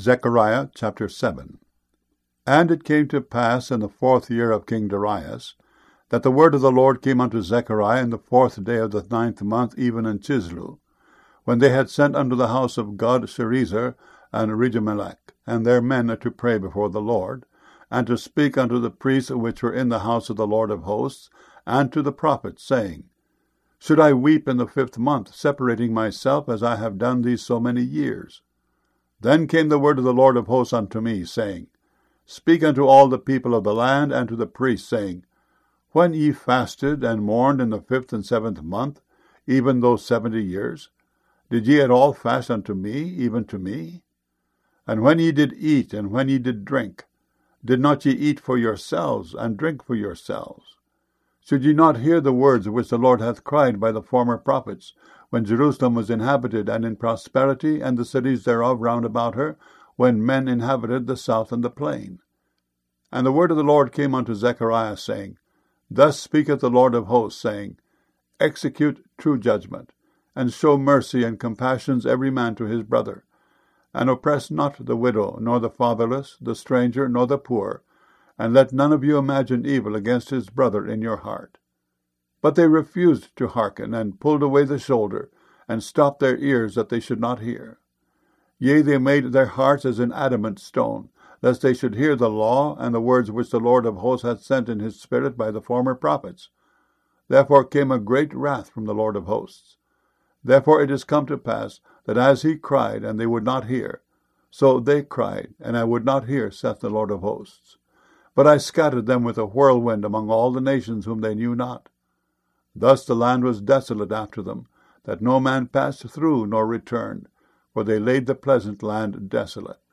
Zechariah chapter 7. And it came to pass in the 4th year of King Darius, that the word of the Lord came unto Zechariah in the 4th day of the 9th month, even in Chislu, when they had sent unto the house of God Sherezer and Regemelech, and their men to pray before the Lord, and to speak unto the priests which were in the house of the Lord of hosts, and to the prophets, saying, Should I weep in the 5th month, separating myself, as I have done these so many years? Then came the word of the Lord of hosts unto me, saying, Speak unto all the people of the land, and to the priests, saying, When ye fasted and mourned in the 5th and 7th month, even those 70 years, did ye at all fast unto me, even to me? And when ye did eat, and when ye did drink, did not ye eat for yourselves, and drink for yourselves? Should ye not hear the words which the Lord hath cried by the former prophets, when Jerusalem was inhabited and in prosperity, and the cities thereof round about her, when men inhabited the south and the plain? And the word of the Lord came unto Zechariah, saying, Thus speaketh the Lord of hosts, saying, Execute true judgment, and show mercy and compassions every man to his brother, and oppress not the widow, nor the fatherless, the stranger, nor the poor, and let none of you imagine evil against his brother in your heart. But they refused to hearken, and pulled away the shoulder, and stopped their ears, that they should not hear. Yea, they made their hearts as an adamant stone, lest they should hear the law and the words which the Lord of hosts hath sent in his spirit by the former prophets. Therefore came a great wrath from the Lord of hosts. Therefore it is come to pass, that as he cried, and they would not hear, so they cried, and I would not hear, saith the Lord of hosts. But I scattered them with a whirlwind among all the nations whom they knew not. Thus the land was desolate after them, that no man passed through nor returned, for they laid the pleasant land desolate.